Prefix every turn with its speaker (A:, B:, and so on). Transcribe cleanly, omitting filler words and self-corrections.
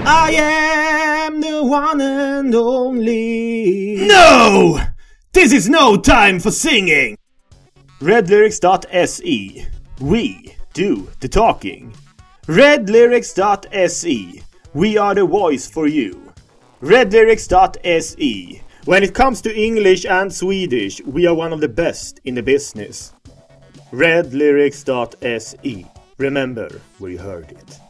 A: I am the one and only.
B: No! This is no time for singing!
A: Redlyrics.se. We do the talking. Redlyrics.se. We are the voice for you. Redlyrics.se. When it comes to English and Swedish, we are one of the best in the business. Redlyrics.se. Remember where you heard it.